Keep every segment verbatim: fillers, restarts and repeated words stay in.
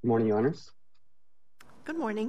Good morning, Your Honors. Good morning.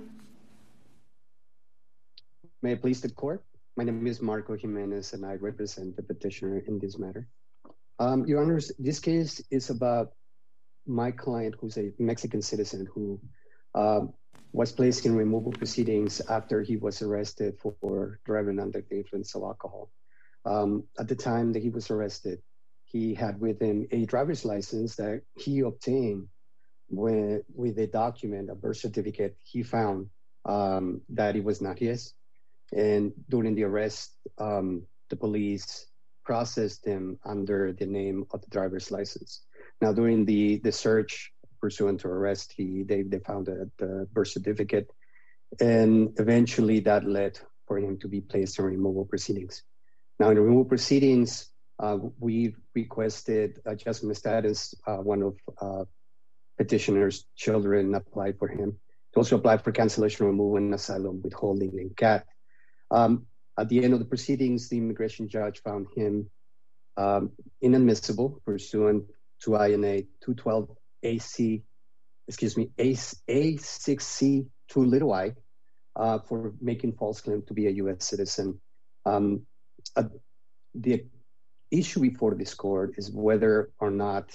May it please the court? My name is Marco Jimenez, and I represent the petitioner in this matter. Um, Your Honors, this case is about my client, who's a Mexican citizen who uh, was placed in removal proceedings after he was arrested for driving under the influence of alcohol. Um, at the time that he was arrested, he had with him a driver's license that he obtained with, with a document, a birth certificate. He found um, that it was not his. And during the arrest, um, the police processed him under the name of the driver's license. Now, during the, the search pursuant to arrest, he they, they found a, the birth certificate, and eventually that led for him to be placed in removal proceedings. Now, in removal proceedings, uh, we requested adjustment of status. Uh, one of uh, petitioner's children applied for him. He also applied for cancellation, removal, and asylum, withholding, and C A T. Um, at the end of the proceedings, the immigration judge found him um, inadmissible pursuant to I N A two twelve A C, excuse me, A six C two little I, uh, for making false claim to be a U S citizen. Um, uh, the issue before this court is whether or not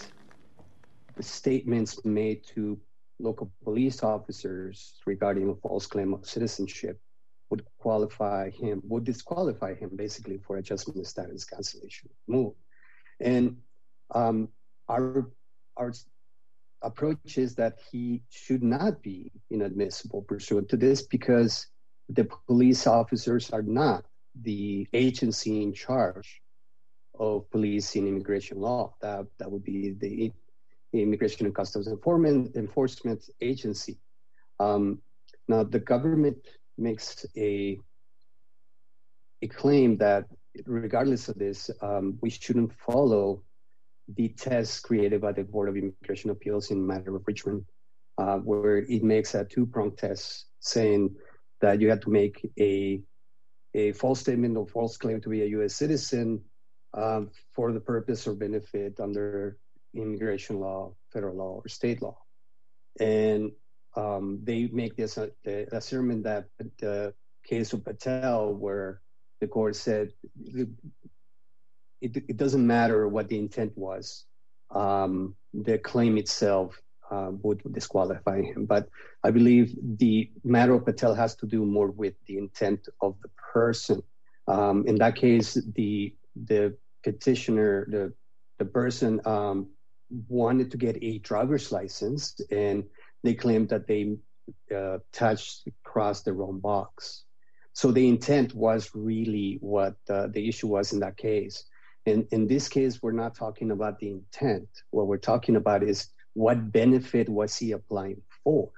the statements made to local police officers regarding a false claim of citizenship would qualify him, would disqualify him basically for adjustment of status, cancellation, removal. And um, our, our approach is that he should not be inadmissible pursuant to this because the police officers are not the agency in charge of policing immigration law. That, that would be the Immigration and Customs Enforcement, Enforcement Agency. Um, now, the government makes a, a claim that regardless of this, um, we shouldn't follow the tests created by the Board of Immigration Appeals in matter of Richmond, uh, where it makes a two-pronged test saying that you have to make a, a false statement or false claim to be a U S citizen um, for the purpose or benefit under immigration law, federal law, or state law. And um, they make this uh, the assertion that the case of Patel, where the court said it, it doesn't matter what the intent was, um, the claim itself uh, would disqualify him. But I believe the matter of Patel has to do more with the intent of the person. Um, in that case, the the petitioner, the the person um, wanted to get a driver's license, and they claimed that they uh, touched, crossed the wrong box. So the intent was really what uh, the issue was in that case. And in this case, we're not talking about the intent. What we're talking about is what benefit was he applying for?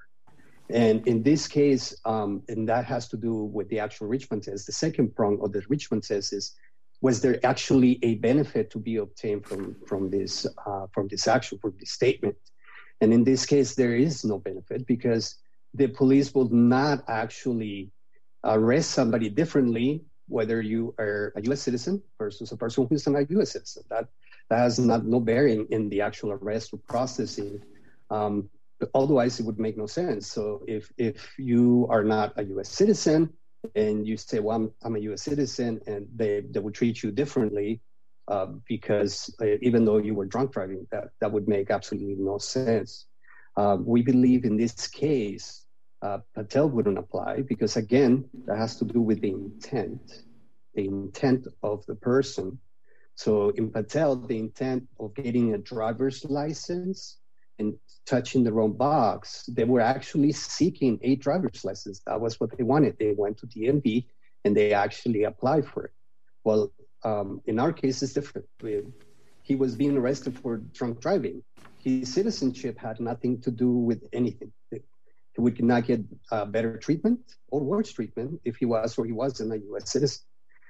And in this case, um, and that has to do with the actual Richmond test, the second prong of the Richmond test is, was there actually a benefit to be obtained from, from, this, uh, from this action, from this statement? And in this case, there is no benefit because the police will not actually arrest somebody differently, whether you are a U S citizen versus a person who's not a U S citizen. That, that has not, no bearing in the actual arrest or processing. Um, otherwise, it would make no sense. So if, if you are not a U S citizen and you say, well, I'm, I'm a U S citizen, and they, they would treat you differently, Uh, because uh, even though you were drunk driving, that, that would make absolutely no sense. Uh, we believe in this case, uh, Patel wouldn't apply because, again, that has to do with the intent, the intent of the person. So in Patel, the intent of getting a driver's license and touching the wrong box, they were actually seeking a driver's license. That was what they wanted. They went to D M V and they actually applied for it. Well, Um, in our case, it's different. We, he was being arrested for drunk driving. His citizenship had nothing to do with anything. He would not get uh, better treatment or worse treatment if he was or he wasn't a U S citizen.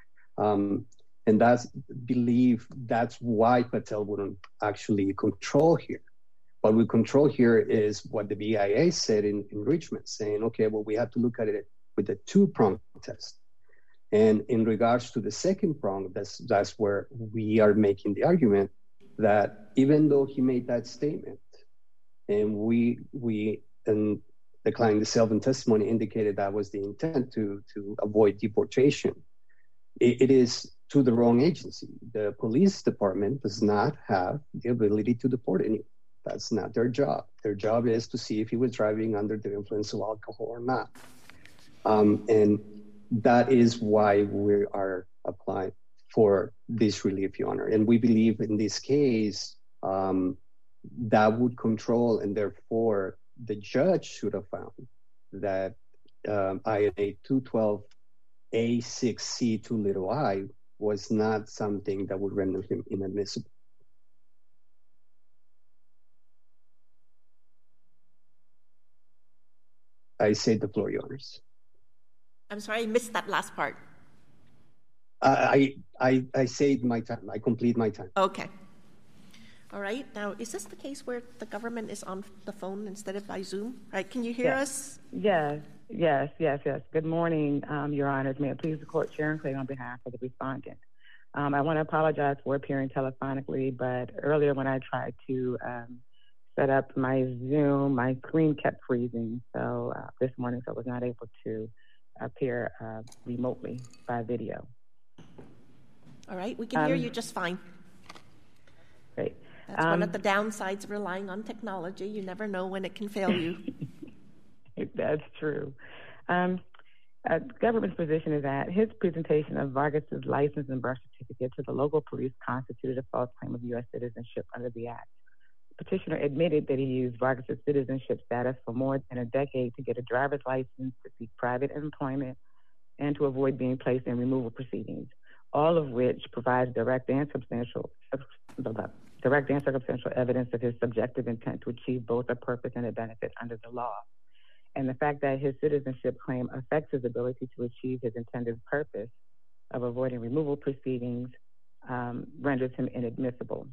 Um, and that's believe that's why Patel wouldn't actually control here. What we control here is what the B I A said in, in Richmond, saying, okay, well, we have to look at it with a two-prong test. And in regards to the second prong, that's, that's where we are making the argument that even though he made that statement, and we we and the client itself in testimony indicated that was the intent to, to avoid deportation. It, it is to the wrong agency. The police department does not have the ability to deport anyone. That's not their job. Their job is to see if he was driving under the influence of alcohol or not. Um, and that is why we are applying for this relief, Your Honor. And we believe in this case, um, that would control, and therefore the judge should have found that um, I N A two twelve A six C two little I was not something that would render him inadmissible. I say the floor, Your Honors. I'm sorry, I missed that last part. I, I, I say my time. I complete my time. Okay. All right. Now, is this the case where the government is on the phone instead of by Zoom? All right. Can you hear yes. us? Yes, yes, yes, yes. Good morning, um, Your Honors. May it please the Court, Sharon Clay on behalf of the respondent. Um, I want to apologize for appearing telephonically, but earlier when I tried to um, set up my Zoom, my screen kept freezing. So uh, this morning, so I was not able to appear uh, remotely by video. All right. We can um, hear you just fine. Great. That's um, one of the downsides of relying on technology. You never know when it can fail you. That's true. Um, uh, the government's position is that his presentation of Vargas's license and birth certificate to the local police constituted a false claim of U S citizenship under the Act. The petitioner admitted that he used Vargas's citizenship status for more than a decade to get a driver's license, to seek private employment, and to avoid being placed in removal proceedings, all of which provides direct and substantial, direct and circumstantial evidence of his subjective intent to achieve both a purpose and a benefit under the law. And the fact that his citizenship claim affects his ability to achieve his intended purpose of avoiding removal proceedings um, renders him inadmissible.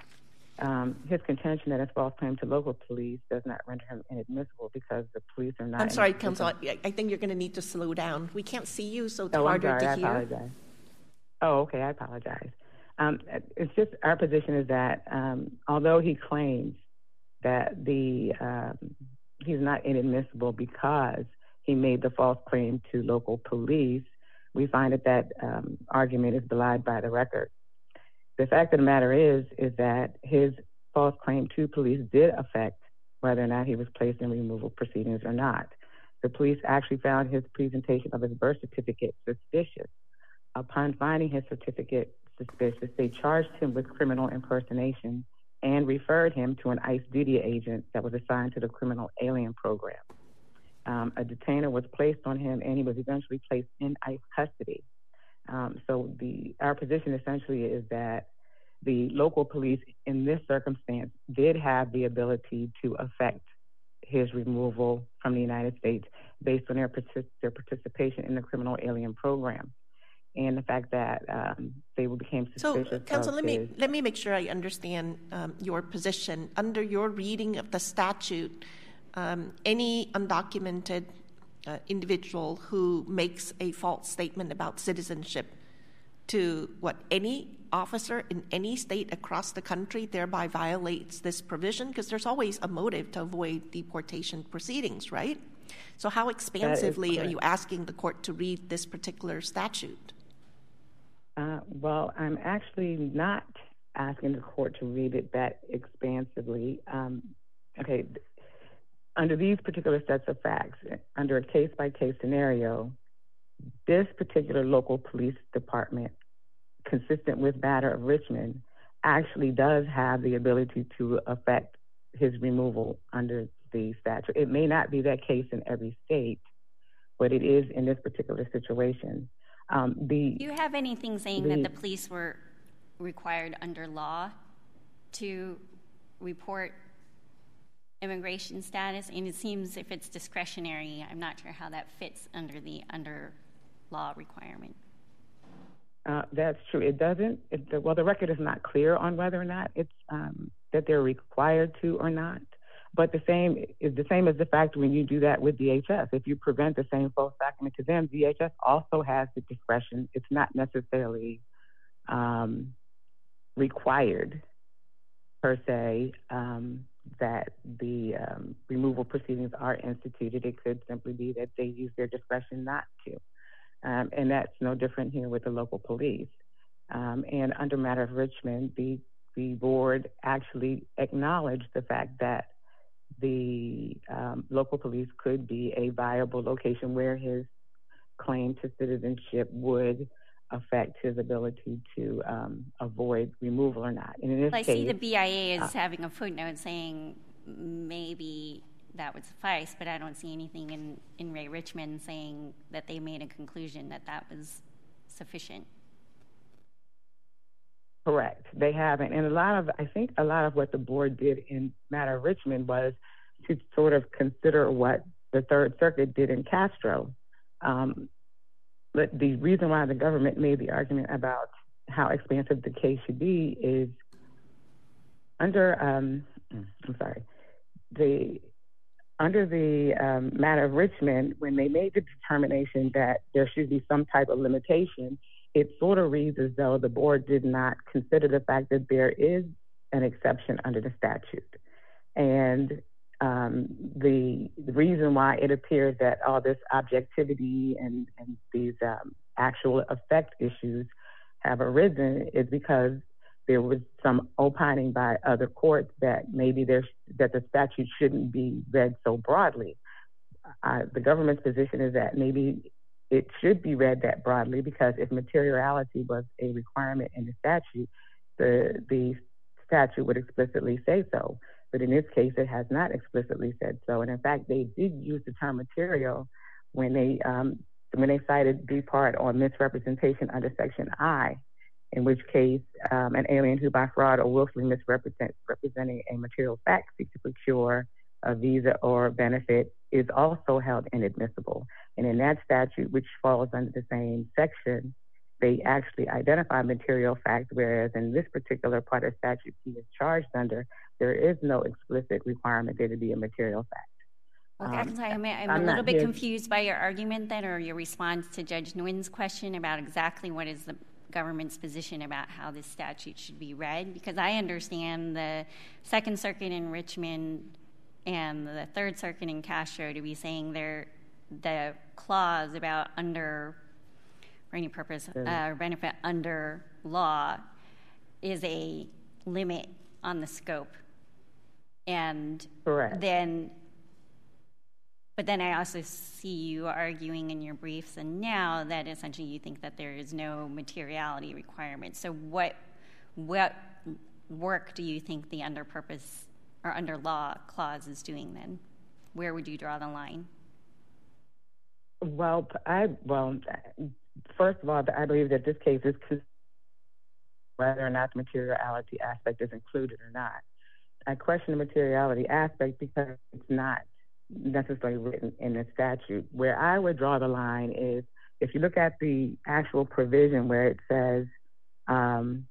Um, his contention that his false claim to local police does not render him inadmissible because the police are not... I'm sorry, counsel. I, I think you're going to need to slow down. We can't see you, so it's oh, harder I'm sorry, to hear. I apologize. Oh, okay, I apologize. Um, it's just our position is that um, although he claims that the um, he's not inadmissible because he made the false claim to local police, we find that that um, argument is belied by the record. The fact of the matter is, is that his false claim to police did affect whether or not he was placed in removal proceedings or not. The police actually found his presentation of his birth certificate suspicious. Upon finding his certificate suspicious, they charged him with criminal impersonation and referred him to an ICE duty agent that was assigned to the criminal alien program. Um, a detainer was placed on him, and he was eventually placed in ICE custody. Um, so the our position essentially is that the local police in this circumstance did have the ability to affect his removal from the United States based on their, partic- their participation in the criminal alien program. And the fact that um, they became suspicious. So, counsel, let his... me let me make sure I understand um, your position. Under your reading of the statute, um, any undocumented uh, individual who makes a false statement about citizenship to what any officer in any state across the country thereby violates this provision, because there's always a motive to avoid deportation proceedings, right? So, how expansively are you asking the court to read this particular statute? Uh, well, I'm actually not asking the court to read it that expansively. Um, okay, under these particular sets of facts, under a case-by-case scenario, this particular local police department, consistent with Matter of Richmond, actually does have the ability to affect his removal under the statute. It may not be that case in every state, but it is in this particular situation. Um, the, Do you have anything saying the, that the police were required under law to report immigration status? And it seems if it's discretionary, I'm not sure how that fits under the under law requirement. Uh, that's true. It doesn't. It, the, well, the record is not clear on whether or not it's um, that they're required to or not. But the same is the same as the fact when you do that with D H S. If you prevent the same false document to them, D H S also has the discretion. It's not necessarily um, required per se um, that the um, removal proceedings are instituted. It could simply be that they use their discretion not to. Um, and that's no different here with the local police. Um, and under matter of Richmond, the, the board actually acknowledged the fact that the um, local police could be a viable location where his claim to citizenship would affect his ability to um, avoid removal or not. And in this I case, see the B I A is uh, having a footnote saying maybe that would suffice, but I don't see anything in, in Ray Richmond saying that they made a conclusion that that was sufficient. Correct. They haven't. And a lot of, I think a lot of what the board did in matter of Richmond was to sort of consider what the Third Circuit did in Castro. Um, but the reason why the government made the argument about how expansive the case should be is under, um, I'm sorry, the under the um, matter of Richmond, when they made the determination that there should be some type of limitation, it sort of reads as though the board did not consider the fact that there is an exception under the statute. And um, the, the reason why it appears that all this objectivity and, and these um, actual effect issues have arisen is because there was some opining by other courts that maybe there's, that the statute shouldn't be read so broadly. Uh, the government's position is that maybe it should be read that broadly because if materiality was a requirement in the statute, the the statute would explicitly say so. But in this case, it has not explicitly said so. And in fact, they did use the term material when they um, when they cited B part on misrepresentation under Section I, in which case um, an alien who by fraud or willfully misrepresenting a material fact seeks to procure a visa or benefit is also held inadmissible. And in that statute, which falls under the same section, they actually identify material fact, whereas in this particular part of statute he is charged under, there is no explicit requirement there to be a material fact. Okay, um, I'm, I'm, I'm a little bit here. confused by your argument then, or your response to Judge Nguyen's question about exactly what is the government's position about how this statute should be read, because I understand the Second Circuit in Richmond and the Third Circuit in Castro to be saying they're, the clause about under, for any purpose, uh, or benefit under law is a limit on the scope. And Correct. then, but then I also see you arguing in your briefs and now that essentially you think that there is no materiality requirement. So what, what work do you think the under purpose or under law clause is doing then? Where would you draw the line? Well, I well, first of all, I believe that this case is whether or not the materiality aspect is included or not. I question the materiality aspect because it's not necessarily written in the statute. Where I would draw the line is if you look at the actual provision where it says, um,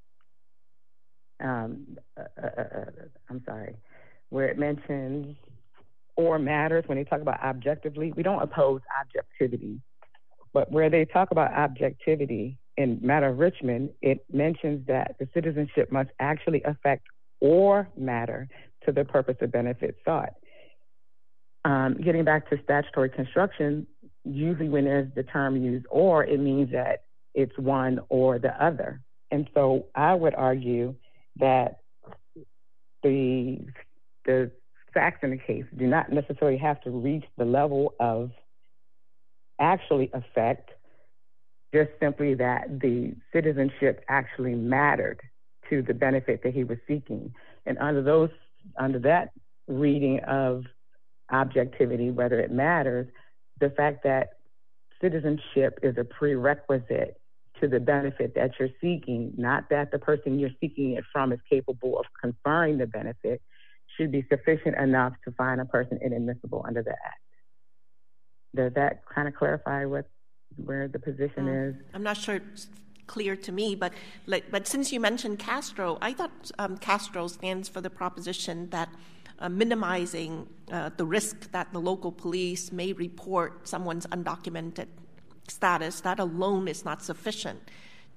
um, uh, uh, uh, I'm sorry, where it mentions or matters when they talk about objectively. We don't oppose objectivity, but where they talk about objectivity in matter of Richmond, it mentions that the citizenship must actually affect or matter to the purpose of benefit sought. Um, getting back to statutory construction, usually when there's the term used or, it means that it's one or the other. And so I would argue that the the facts in the case do not necessarily have to reach the level of actually affect, just simply that the citizenship actually mattered to the benefit that he was seeking. And under those, under that reading of objectivity, whether it matters, the fact that citizenship is a prerequisite to the benefit that you're seeking, not that the person you're seeking it from is capable of conferring the benefit, should be sufficient enough to find a person inadmissible under the Act. Does that kind of clarify what where the position um, is? I'm not sure it's clear to me, but like, but since you mentioned Castro, I thought um, Castro stands for the proposition that uh, minimizing uh, the risk that the local police may report someone's undocumented status, that alone is not sufficient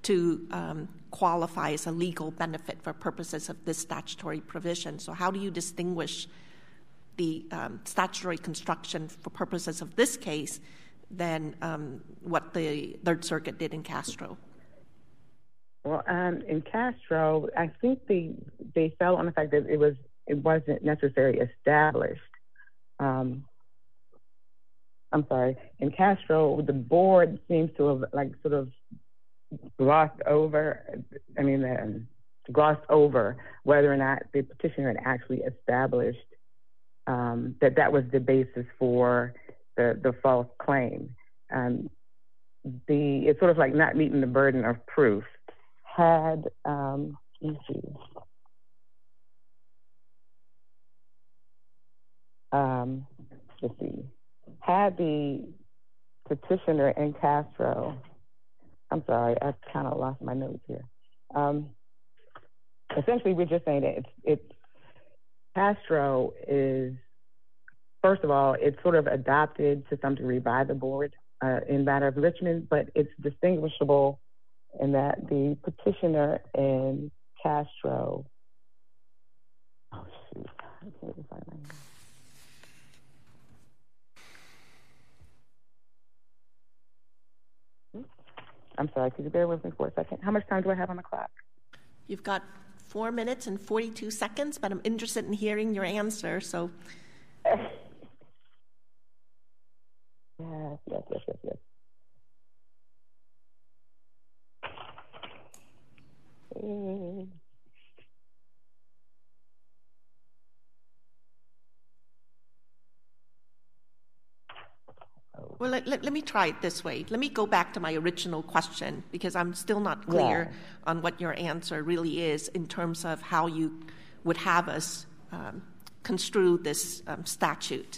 to um, qualify as a legal benefit for purposes of this statutory provision. So how do you distinguish the um, statutory construction for purposes of this case than um, what the Third Circuit did in Castro? Well, um, in Castro, I think they they fell on the fact that it was it wasn't necessarily established. Um, I'm sorry. In Castro, the board seems to have like sort of glossed over. I mean, um, glossed over whether or not the petitioner had actually established um, that that was the basis for the the false claim. Um, the it's sort of like not meeting the burden of proof. Had um, let me see. Um, let's see. Had the petitioner in Castro, I'm sorry, I kind of lost my notes here. Um, essentially, we're just saying that it's, it's Castro is, first of all, it's sort of adopted to some degree by the board uh, in matter of Richmond, but it's distinguishable in that the petitioner in Castro, oh shoot, I can't even find my name. I'm sorry, could you bear with me for a second? How much time do I have on the clock? You've got four minutes and forty-two seconds, but I'm interested in hearing your answer, so. Yes, yes, yes, yes, yes. Mm. Well, let, let, let me try it this way. Let me go back to my original question because I'm still not clear yeah. on what your answer really is in terms of how you would have us um, construe this um, statute.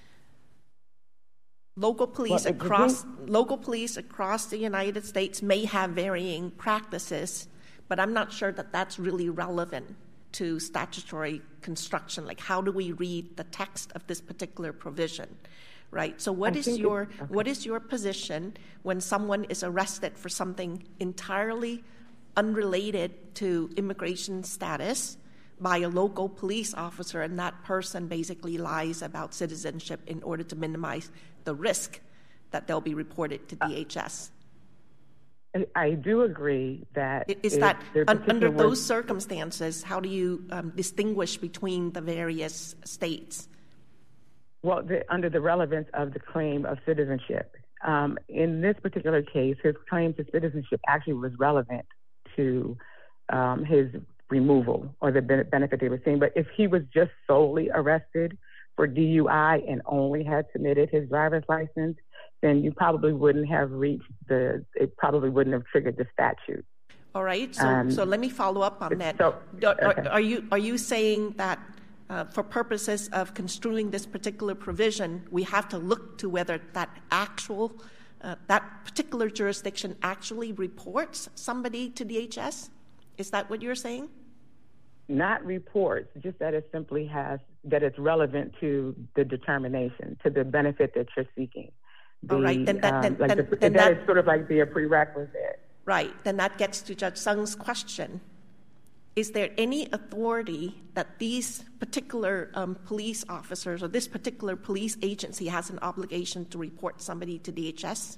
Local police, well, across, think- local police across the United States may have varying practices, but I'm not sure that that's really relevant to statutory construction. Like, how do we read the text of this particular provision? Right. So what I is your it, okay. what is your position when someone is arrested for something entirely unrelated to immigration status by a local police officer, and that person basically lies about citizenship in order to minimize the risk that they'll be reported to D H S? I do agree that is that un, under was, those circumstances, how do you um, distinguish between the various states? Well, the, under the relevance of the claim of citizenship. Um, in this particular case, his claim to citizenship actually was relevant to um, his removal or the benefit they were seeing. But if he was just solely arrested for D U I and only had submitted his driver's license, then you probably wouldn't have reached the, it probably wouldn't have triggered the statute. All right. So, um, so let me follow up on that. So, okay. are, are you are you saying that Uh, for purposes of construing this particular provision, we have to look to whether that actual, uh, that particular jurisdiction actually reports somebody to D H S? Is that what you're saying? Not reports, just that it simply has, that it's relevant to the determination, to the benefit that you're seeking. The, All right, then that, then, um, like then, the, then that, that is sort of like be a prerequisite. Right, then that gets to Judge Sung's question. Is there any authority that these particular um, police officers or this particular police agency has an obligation to report somebody to D H S?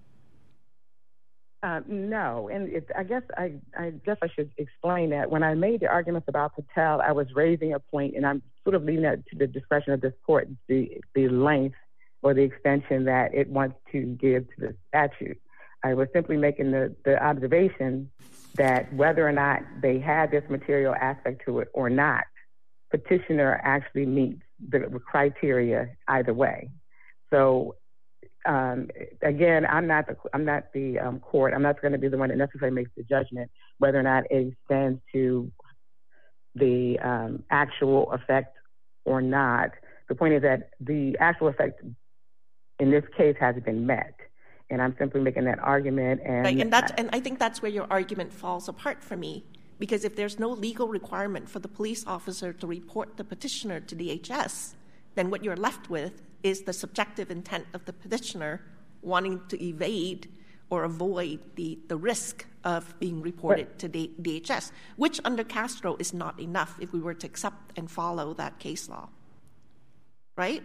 Uh, no, and it, I guess I, I guess I should explain that. When I made the arguments about Patel, I was raising a point, and I'm sort of leaving that to the discretion of this court, the the length or the extension that it wants to give to the statute. I was simply making the, the observation that whether or not they had this material aspect to it or not, petitioner actually meets the criteria either way. So um, again, I'm not the I'm not the um, court. I'm not going to be the one that necessarily makes the judgment whether or not it extends to the um, actual effect or not. The point is that the actual effect in this case has been met. And I'm simply making that argument. And, right, and, that's, and I think that's where your argument falls apart for me. Because if there's no legal requirement for the police officer to report the petitioner to D H S, then what you're left with is the subjective intent of the petitioner wanting to evade or avoid the, the risk of being reported right. to D H S, which under Castro is not enough if we were to accept and follow that case law, right?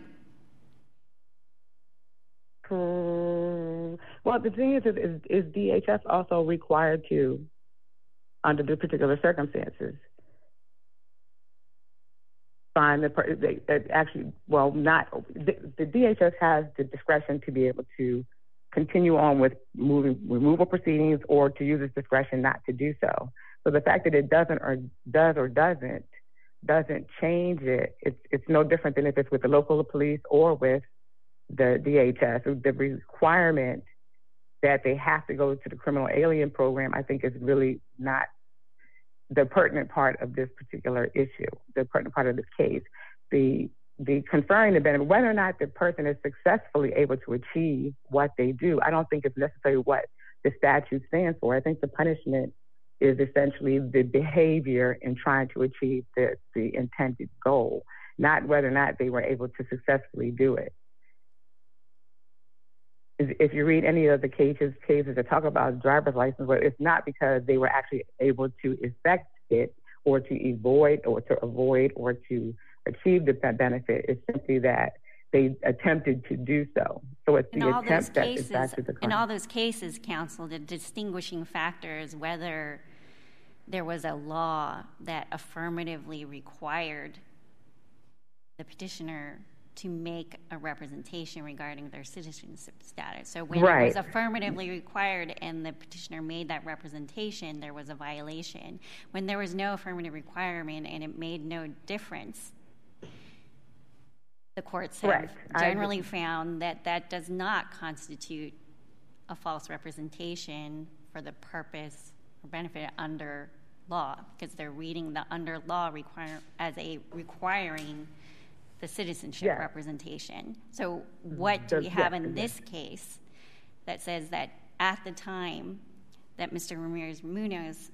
Um, well, the thing is, is, is D H S also required to, under the particular circumstances, find the per they, they actually, well, not, the, the D H S has the discretion to be able to continue on with moving removal proceedings or to use its discretion not to do so. So the fact that it doesn't or does or doesn't doesn't change it. It's it's no different than if it's with the local police or with the D H S. The requirement that they have to go to the criminal alien program, I think, is really not the pertinent part of this particular issue, the pertinent part of this case. The the conferring the benefit, whether or not the person is successfully able to achieve what they do, I don't think it's necessarily what the statute stands for. I think the punishment is essentially the behavior in trying to achieve the, the intended goal, not whether or not they were able to successfully do it. If you read any of the cases, cases that talk about driver's license, well, it's not because they were actually able to effect it or to avoid or to avoid or to achieve the benefit. It's simply that they attempted to do so. So it's in the attempt that is actually the crime. In all those cases, counsel, the distinguishing factor is whether there was a law that affirmatively required the petitioner to make a representation regarding their citizenship status. So when right. it was affirmatively required and the petitioner made that representation, there was a violation. When there was no affirmative requirement and it made no difference, the courts have right. generally found that that does not constitute a false representation for the purpose or benefit under law, because they're reading the under law require as a requiring the citizenship yeah. representation. So what do we have in this case that says that at the time that Mister Ramirez-Munoz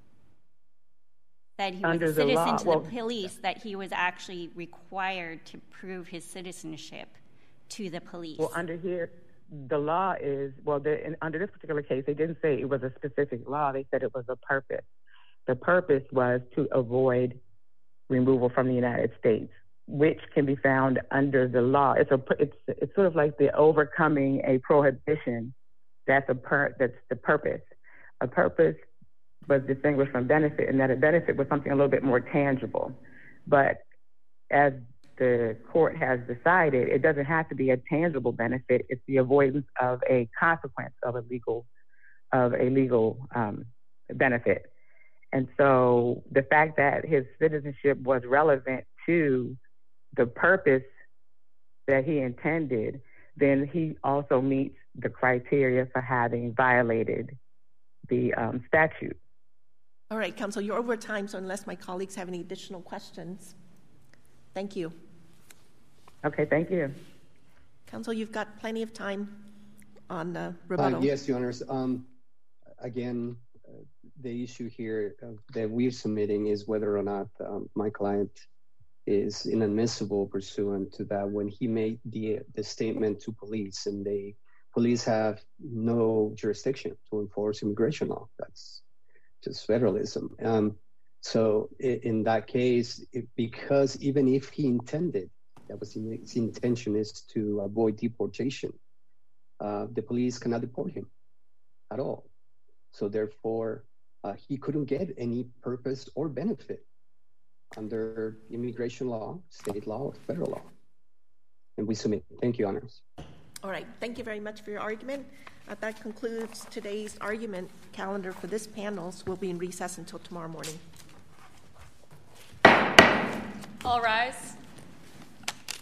said he was Under a citizen law, to well, the police, that he was actually required to prove his citizenship to the police? Well, under here, the law is, well, the, in, under this particular case, they didn't say it was a specific law. They said it was a purpose. The purpose was to avoid removal from the United States, which can be found under the law. It's a, it's, it's sort of like the overcoming a prohibition. That's a per, that's the purpose. A purpose was distinguished from benefit, and that a benefit was something a little bit more tangible. But as the court has decided, it doesn't have to be a tangible benefit. It's the avoidance of a consequence of a legal, of a legal um, benefit. And so the fact that his citizenship was relevant to the purpose that he intended, then he also meets the criteria for having violated the um, statute. All right, counsel, you're over time, so unless my colleagues have any additional questions, thank you. Okay, thank you. Counsel, you've got plenty of time on uh, rebuttal. Uh, yes, Your Honors. Um, again, uh, the issue here uh, that we're submitting is whether or not um, my client is inadmissible pursuant to that when he made the the statement to police, and they police have no jurisdiction to enforce immigration law. That's just federalism. Um, so in, in that case, it, because even if he intended, that was his intention is to avoid deportation, uh, the police cannot deport him at all. So therefore, uh, he couldn't get any purpose or benefit under immigration law, state law, or federal law. And we submit. Thank you, Honors. All right. Thank you very much for your argument. Uh, that concludes today's argument calendar for this panel. So we'll be in recess until tomorrow morning. All rise.